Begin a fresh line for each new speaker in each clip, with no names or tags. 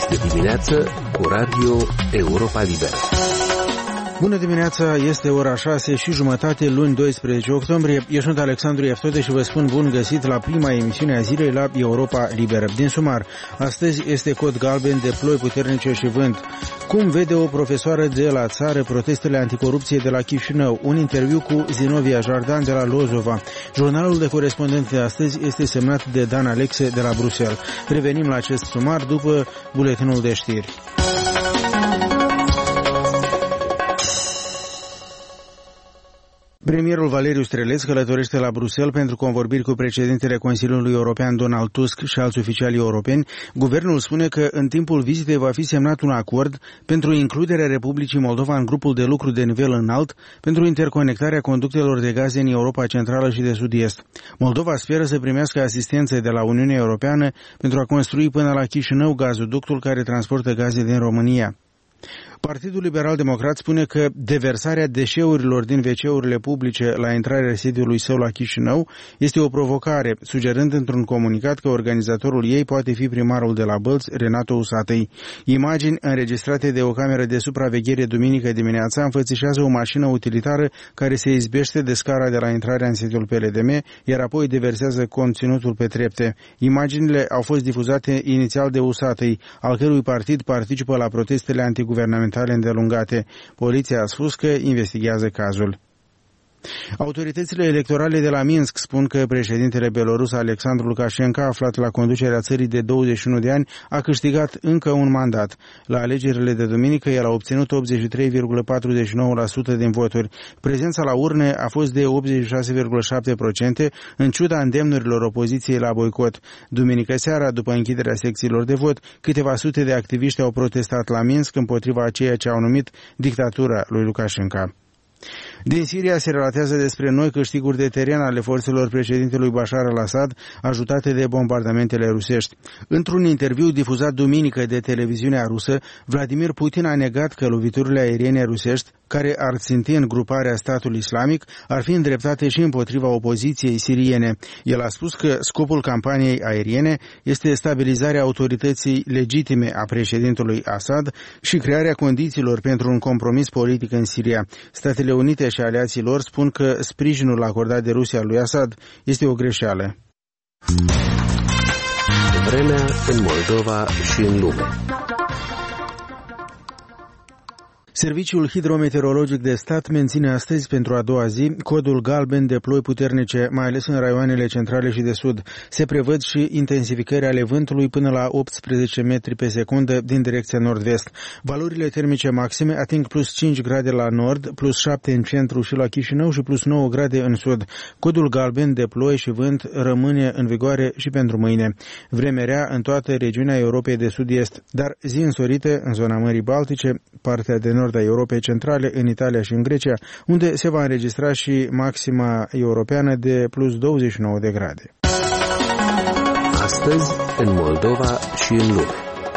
Este dimineață cu Radio Europa Liberă.
Bună dimineața, este ora 6:30, luni 12 octombrie. Eu sunt Alexandru Ieftode și vă spun bun găsit la prima emisiune a zilei la Europa Liberă. Din sumar, astăzi este cod galben de ploi puternice și vânt. Cum vede o profesoară de la țară protestele anticorupție de la Chișinău? Un interviu cu Zinovia Jardan de la Lozova. Jurnalul de corespondent de astăzi este semnat de Dan Alexe de la Bruxelles. Revenim la acest sumar după buletinul de știri. Premierul Valeriu Strelets călătorește la Bruxelles pentru convorbiri cu președintele Consiliului European Donald Tusk și alți oficiali europeni. Guvernul spune că în timpul vizitei va fi semnat un acord pentru includerea Republicii Moldova în grupul de lucru de nivel înalt pentru interconectarea conductelor de gaze în Europa Centrală și de Sud-Est. Moldova speră să primească asistență de la Uniunea Europeană pentru a construi până la Chișinău gazoductul care transportă gaze din România. Partidul Liberal-Democrat spune că deversarea deșeurilor din WC-urile publice la intrarea sediului său la Chișinău este o provocare, sugerând într-un comunicat că organizatorul ei poate fi primarul de la Bălți, Renato Usatăi. Imagini înregistrate de o cameră de supraveghere duminică dimineața înfățișează o mașină utilitară care se izbește de scara de la intrarea în sediul PLDM, iar apoi deversează conținutul pe trepte. Imaginile au fost difuzate inițial de Usatăi, al cărui partid participă la protestele antiguvernamentale îndelungate. Poliția a spus că investigează cazul. Autoritățile electorale de la Minsk spun că președintele belorus Alexandru Lukashenko, aflat la conducerea țării de 21 de ani, a câștigat încă un mandat. La alegerile de duminică, el a obținut 83,49% din voturi. Prezența la urne a fost de 86,7%, în ciuda îndemnurilor opoziției la boicot. Duminică seara, după închiderea secțiilor de vot, câteva sute de activiști au protestat la Minsk împotriva ceea ce au numit dictatura lui Lukashenko. Din Siria se relatează despre noi câștiguri de teren ale forțelor președintelui Bashar al-Assad, ajutate de bombardamentele rusești. Într-un interviu difuzat duminică de televiziunea rusă, Vladimir Putin a negat că loviturile aeriene rusești, care ar ținti în gruparea statului islamic, ar fi îndreptate și împotriva opoziției siriene. El a spus că scopul campaniei aeriene este stabilizarea autorității legitime a președintelui Assad și crearea condițiilor pentru un compromis politic în Siria. Statele Unite și aliații lor spun că sprijinul acordat de Rusia lui Assad este o greșeală.
Vremea în Moldova și în lume.
Serviciul hidrometeorologic de stat menține astăzi pentru a doua zi codul galben de ploi puternice, mai ales în raioanele centrale și de sud. Se prevăd și intensificări ale vântului până la 18 metri pe secundă din direcția nord-vest. Valorile termice maxime ating plus 5 grade la nord, plus 7 în centru și la Chișinău și plus 9 grade în sud. Codul galben de ploi și vânt rămâne în vigoare și pentru mâine. Vreme rea în toată regiunea Europei de sud-est, dar zi însorită în zona Mării Baltice, partea de nord a Europei Centrale, în Italia și în Grecia, unde se va înregistra și maxima europeană de plus 29 de grade.
Astăzi, în Moldova și în lume.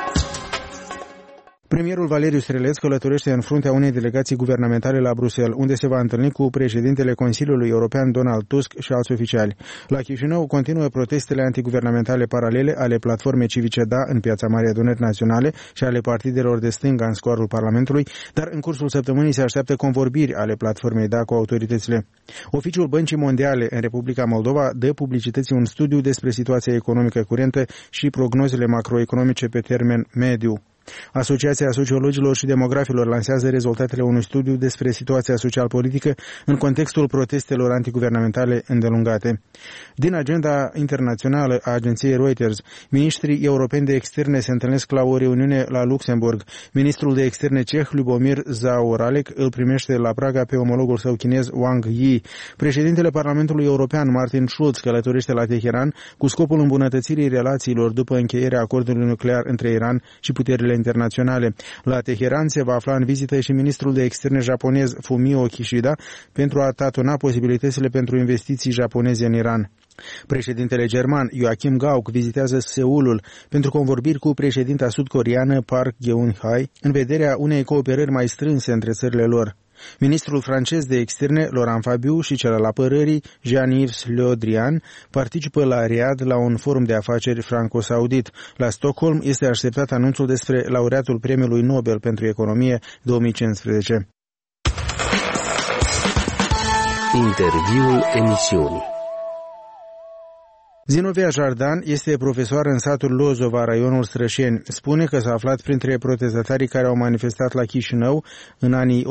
Premierul Valeriu Strelets călătorește în fruntea unei delegații guvernamentale la Bruxelles, unde se va întâlni cu președintele Consiliului European Donald Tusk și alți oficiali. La Chișinău continuă protestele antiguvernamentale paralele ale platformei civice DA în Piața Marii Adunări Naționale și ale partidelor de stânga în scoarul Parlamentului, dar în cursul săptămânii se așteaptă convorbiri ale platformei DA cu autoritățile. Oficiul Băncii Mondiale în Republica Moldova dă publicității un studiu despre situația economică curentă și prognozele macroeconomice pe termen mediu. Asociația Sociologilor și Demografilor lansează rezultatele unui studiu despre situația social-politică în contextul protestelor antiguvernamentale îndelungate. Din agenda internațională a agenției Reuters, ministrii europeni de externe se întâlnesc la o reuniune la Luxemburg. Ministrul de externe ceh, Lubomir Zaoralek, îl primește la Praga pe omologul său chinez Wang Yi. Președintele Parlamentului European, Martin Schulz, călătorește la Teheran cu scopul îmbunătățirii relațiilor după încheierea acordului nuclear între Iran și puterile internaționale. La Teheran se va afla în vizită și ministrul de externe japonez Fumio Kishida pentru a tatona posibilitățile pentru investiții japoneze în Iran. Președintele german Joachim Gauck vizitează Seulul pentru convorbiri cu președinta sud-coreană Park Geun-hye în vederea unei cooperări mai strânse între țările lor. Ministrul francez de externe, Laurent Fabius, și cel al apărării, Jean-Yves Le Drian, participă la Riad la un forum de afaceri franco-saudit. La Stockholm este așteptat anunțul despre laureatul Premiului Nobel pentru Economie 2015.
Interviul emisiunii.
Zinovia Jardan este profesoară în satul Lozova, raionul Strășeni. Spune că s-a aflat printre protestatarii care au manifestat la Chișinău în anii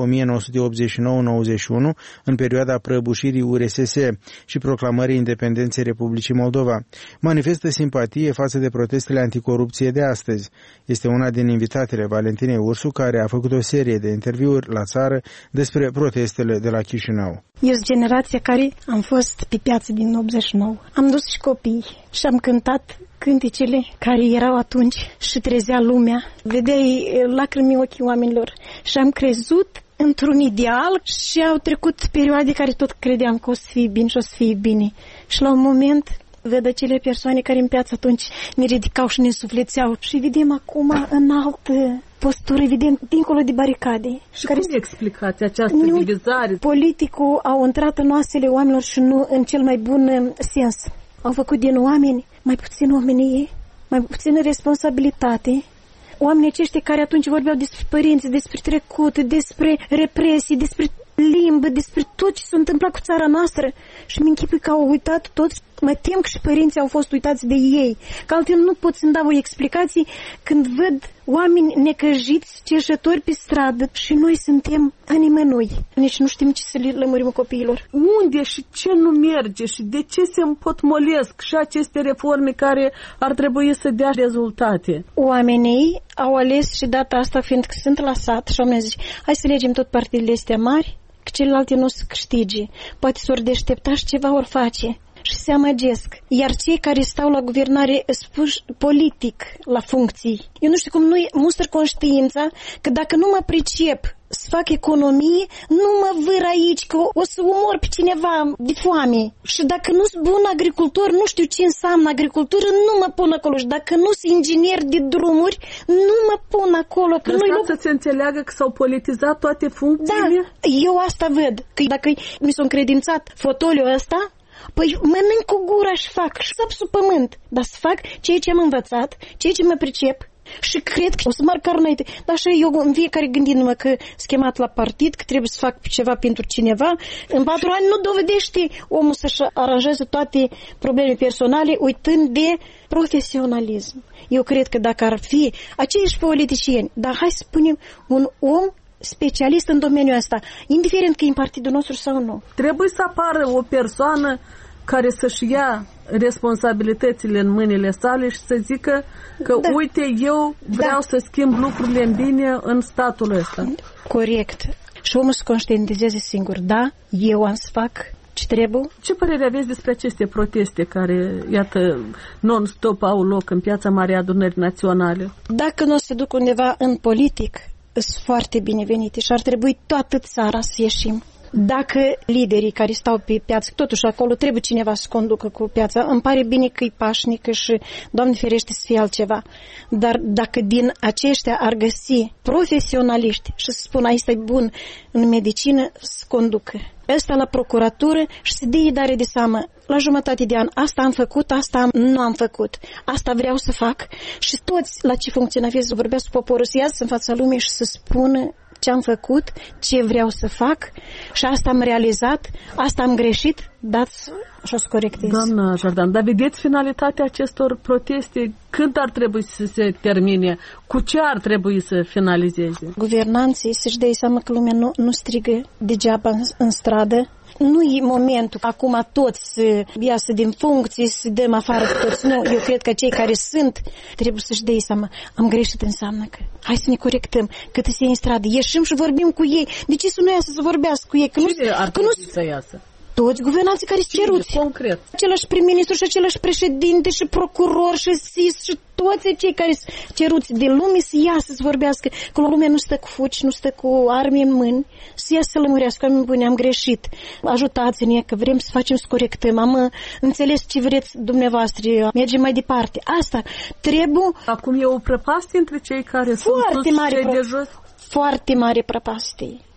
1989-91, în perioada prăbușirii URSS și proclamării independenței Republicii Moldova. Manifestă simpatie față de protestele anticorupție de astăzi. Este una din invitatele Valentinei Ursu, care a făcut o serie de interviuri la țară despre protestele de la Chișinău.
Eu sunt generația care am fost pe piață din 89. Am dus și copii și am cântat cântecele care erau atunci și trezea lumea. Vedeai lacrimii ochii oamenilor și am crezut într-un ideal și au trecut perioade care tot credeam că o să fie bine și o să fie bine. Și la un moment văd acele persoane care în piață atunci ne ridicau și ne însuflețeau și vedem acum în altă postură, vedem dincolo de baricade.
Și care cum explicați această divizare?
Politicul au intrat în oasele oamenilor și nu în cel mai bun sens. Au făcut din oameni mai puțin omenie, mai puțină responsabilitate. Oamenii aceștia care atunci vorbeau despre părinți, despre trecut, despre represii, despre limbă, despre tot ce s-a întâmplat cu țara noastră. Și mi închipui că au uitat toți. Mă tem că și părinții au fost uitați de ei. Că altfel nu pot să-mi dau o explicație când văd oameni necăjiți, cerșători pe stradă și noi suntem a nimănui. Nici nu știm ce să le lămurim copiilor.
Unde și ce nu merge și de ce se împotmolesc și aceste reforme care ar trebui să dea rezultate?
Oamenii au ales și data asta, fiindcă sunt la sat și oamenii zic, hai să legem tot partidele astea mari, că celelalte nu o să câștige. Poate s-or deștepta și ceva or face. Și se amăgesc. Iar cei care stau la guvernare spuși politic la funcții. Eu nu știu cum nu-i mustră conștiința că dacă nu mă pricep să fac economie, nu mă vâr aici, că o să omor pe cineva de foame. Și dacă nu sunt bun agricultor, nu știu ce înseamnă agricultură, nu mă pun acolo. Și dacă nu sunt inginer de drumuri, nu mă pun acolo. Că
lăsați să se înțeleagă că s-au politizat toate funcțiile?
Da, eu asta văd. Că dacă mi s-a încredințat fotoliul ăsta, păi mănânc cu gura și fac și sap sub pământ, dar să fac ceea ce am învățat, ceea ce mă pricep și cred că o să marcar înainte. Dar așa eu în fiecare gândindu-mă că schemat la partid, că trebuie să fac ceva pentru cineva, în 4 ani nu dovedește omul să-și aranjeze toate probleme personale uitând de profesionalism. Eu cred că dacă ar fi aceiași politicieni, dar hai să spunem un om specialist în domeniul ăsta, indiferent că e în partidul nostru sau nu.
Trebuie să apară o persoană care să-și ia responsabilitățile în mâinile sale și să zică că uite, eu vreau să schimb lucrurile în bine în statul ăsta.
Corect. Și omul să conștientizeze singur. Da, eu am să fac ce trebuie.
Ce părere aveți despre aceste proteste care, iată, non-stop au loc în Piața Marii Adunări Naționale?
Dacă nu se duc undeva în politic, sunt foarte binevenite și ar trebui toată țara să ieșim. Dacă liderii care stau pe piață, totuși acolo trebuie cineva să conducă cu piața, îmi pare bine că e pașnică și, Doamne ferește, să fie altceva. Dar dacă din aceștia ar găsi profesionaliști și să spună, aici e bun în medicină, să conducă. Ăsta la procuratură și să dea dare de seamă. La jumătate de an, asta am făcut, asta nu am făcut. Asta vreau să fac. Și toți la ce funcționați să vorbească cu poporul, să iasă în fața lumii și să spună ce am făcut, ce vreau să fac și asta am realizat, asta am greșit, dați și o să corectez.
Doamna Jardan, dar vedeți finalitatea acestor proteste? Când ar trebui să se termine? Cu ce ar trebui să finalizeze?
Guvernanții să-și dea seama că lumea nu strigă degeaba în stradă. Nu e momentul acum toți să iasă din funcție, să dăm afară pe toți. Nu, eu cred că cei care sunt trebuie să-și dea seama. Am greșit, înseamnă că hai să ne corectăm. Cât se în stradă, ieșim și vorbim cu ei. De ce să nu iasă să vorbească cu ei? Că
cine ar trebui să iasă?
Toți guvernanții care sunt ceruți.
Concret.
Același prim-ministru și același președinte și procuror și SIS și toți cei care sunt ceruți de lume să iasă să vorbească. Că lumea nu stă cu fuci, nu stă cu arme în mâini. Să iasă să lămurească. Oameni buni, am greșit. Ajutați-ne că vrem să facem, să corectăm. Am înțeles ce vreți dumneavoastră. Mergem mai departe. Asta trebuie.
Acum e o prăpastie între cei care sunt sus și cei de jos?
Foarte mare prăpastie.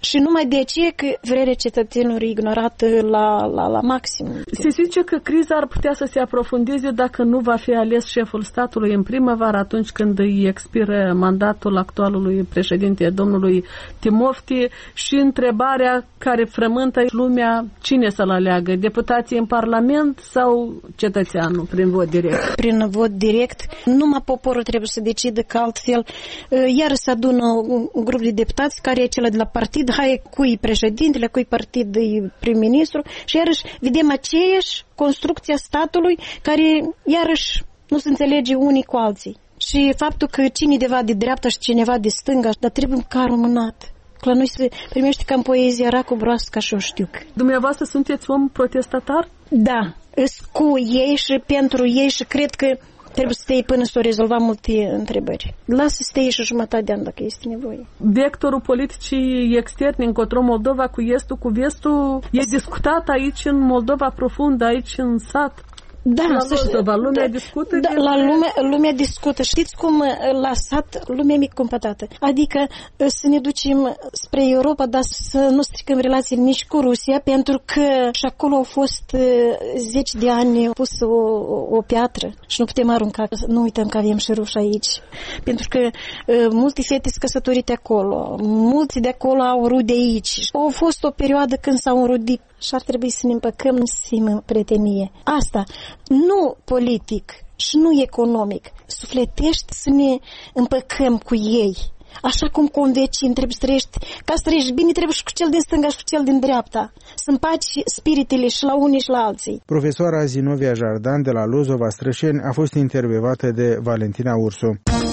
Și numai de aceea că vrerea cetățenilor e ignorată la maxim.
Se zice că criza ar putea să se aprofundeze dacă nu va fi ales șeful statului în primăvară, atunci când îi expiră mandatul actualului președinte, domnului Timofti, și întrebarea care frământă lumea, cine să-l aleagă? Deputații în Parlament sau cetățeanul prin vot direct?
Prin vot direct, numai poporul trebuie să decidă, că altfel iar se adună un grup de deputați care e acela de la partid, hai cui președintele, cui partid e prim-ministru, și iarăși vedem aceeași construcția statului care iarăși nu se înțelege unii cu alții. Și faptul că cineva de dreapta și cineva de stânga, dar trebuie carul mânat. La noi se primește ca în poezia racul broască și o știuc.
Dumneavoastră sunteți om protestatar?
Da, cu ei și pentru ei și cred că trebuie să stai până să o rezolva multe întrebări. Lasă să stai și jumătate de an dacă este nevoie.
Vectorul politicii externe încotro Moldova cu estul, cu vestul, e discutat aici în Moldova profund, aici în sat?
Da,
lumea discută?
Da, lumea discută. Știți cum la sat lumea mică cumpătată. Adică să ne ducem spre Europa, dar să nu stricăm relațiile nici cu Rusia, pentru că și acolo au fost 10 de ani pusă o piatră și nu putem arunca. Nu uităm că avem și ruși aici. Pentru că multe fete sunt căsătorite acolo, mulți de acolo au rude aici. A fost o perioadă când s-au înrudit și ar trebui să ne împăcăm în prietenie. Asta nu politic și nu economic. Sufletești să ne împăcăm cu ei. Așa cum cu un vecin trebuie să trăiești. Ca să trăiești bine, trebuie și cu cel din stânga și cu cel din dreapta. Să împaci spiritele și la unii și la alții.
Profesoara Zinovia Jardan de la Lozova Strășeni a fost intervievată de Valentina Ursu.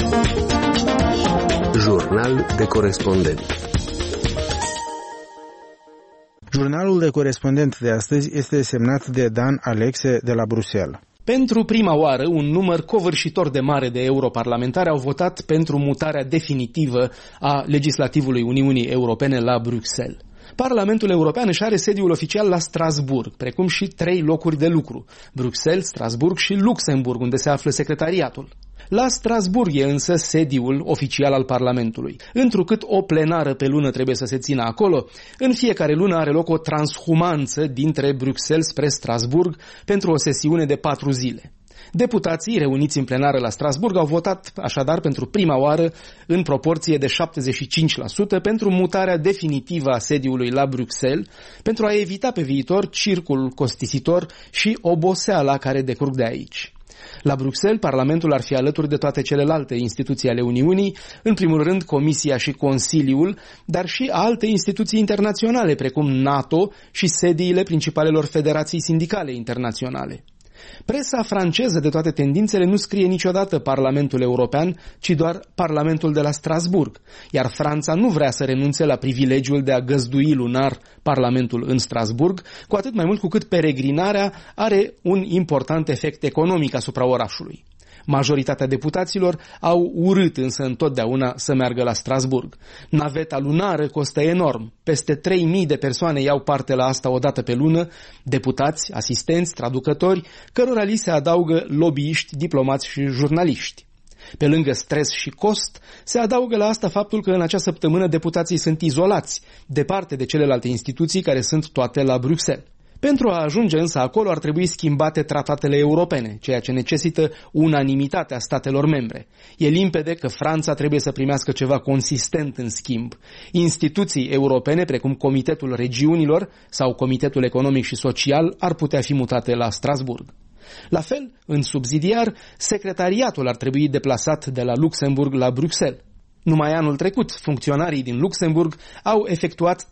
Jurnal de corespondent.
Jurnalul de corespondent de astăzi este semnat de Dan Alexe de la Bruxelles.
Pentru prima oară, un număr covârșitor de mare de europarlamentari au votat pentru mutarea definitivă a legislativului Uniunii Europene la Bruxelles. Parlamentul European își are sediul oficial la Strasbourg, precum și 3 locuri de lucru: Bruxelles, Strasbourg și Luxemburg, unde se află secretariatul. La Strasbourg e însă sediul oficial al Parlamentului. Întrucât o plenară pe lună trebuie să se țină acolo, în fiecare lună are loc o transhumanță dintre Bruxelles spre Strasbourg pentru o sesiune de 4 zile. Deputații reuniți în plenară la Strasbourg au votat așadar pentru prima oară în proporție de 75% pentru mutarea definitivă a sediului la Bruxelles, pentru a evita pe viitor circul costisitor și oboseala care decurg de aici. La Bruxelles, Parlamentul ar fi alături de toate celelalte instituții ale Uniunii, în primul rând Comisia și Consiliul, dar și alte instituții internaționale, precum NATO și sediile principalelor federații sindicale internaționale. Presa franceză de toate tendințele nu scrie niciodată Parlamentul European, ci doar Parlamentul de la Strasbourg, iar Franța nu vrea să renunțe la privilegiul de a găzdui lunar Parlamentul în Strasbourg, cu atât mai mult cu cât peregrinarea are un important efect economic asupra orașului. Majoritatea deputaților au urât însă întotdeauna să meargă la Strasbourg. Naveta lunară costă enorm. Peste 3.000 de persoane iau parte la asta o dată pe lună, deputați, asistenți, traducători, cărora li se adaugă lobbyiști, diplomați și jurnaliști. Pe lângă stres și cost, se adaugă la asta faptul că în acea săptămână deputații sunt izolați, departe de celelalte instituții care sunt toate la Bruxelles. Pentru a ajunge însă acolo ar trebui schimbate tratatele europene, ceea ce necesită unanimitatea statelor membre. E limpede că Franța trebuie să primească ceva consistent în schimb. Instituții europene, precum Comitetul Regiunilor sau Comitetul Economic și Social, ar putea fi mutate la Strasbourg. La fel, în subsidiar, secretariatul ar trebui deplasat de la Luxemburg la Bruxelles. Numai anul trecut, funcționarii din Luxemburg au efectuat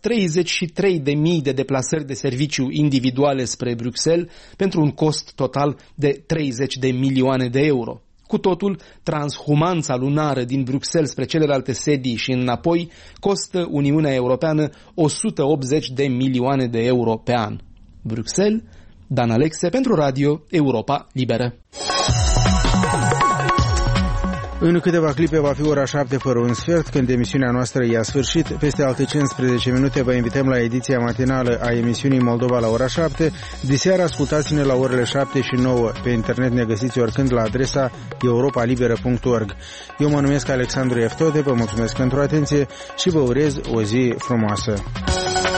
33.000 de deplasări de serviciu individuale spre Bruxelles pentru un cost total de 30 de milioane de euro. Cu totul, transhumanța lunară din Bruxelles spre celelalte sedii și înapoi costă Uniunea Europeană 180 de milioane de euro pe an. Bruxelles, Dan Alexe pentru Radio Europa Liberă.
În câteva clipe va fi ora 7 fără un sfert, când emisiunea noastră i-a sfârșit. Peste alte 15 minute vă invităm la ediția matinală a emisiunii Moldova la ora 7. Diseară ascultați-ne la orele 7 și 9. Pe internet ne găsiți oricând la adresa europalibera.org. Eu mă numesc Alexandru Eftode, vă mulțumesc pentru atenție și vă urez o zi frumoasă.